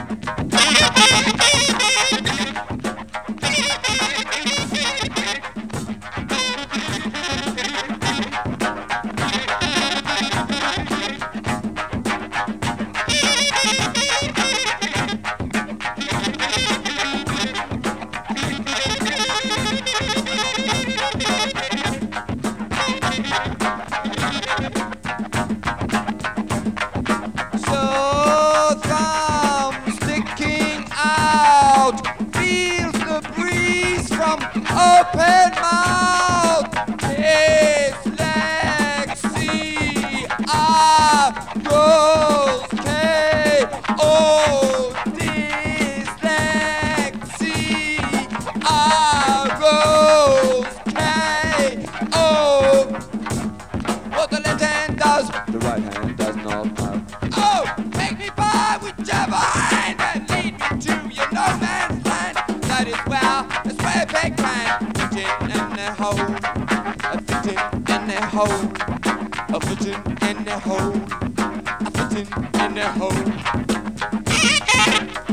So thumb sticking out, feels the breeze from open mouth. Dyslexia, grows K-O. Dyslexia, grows K-O. What the left hand does, the right hand does not know. Oh, make me buy whichever hand and lead me to your no man's land. That is where a peg man fitting in the hole, a fitting in the hole, a fitting in the hole, a fitting in the hole.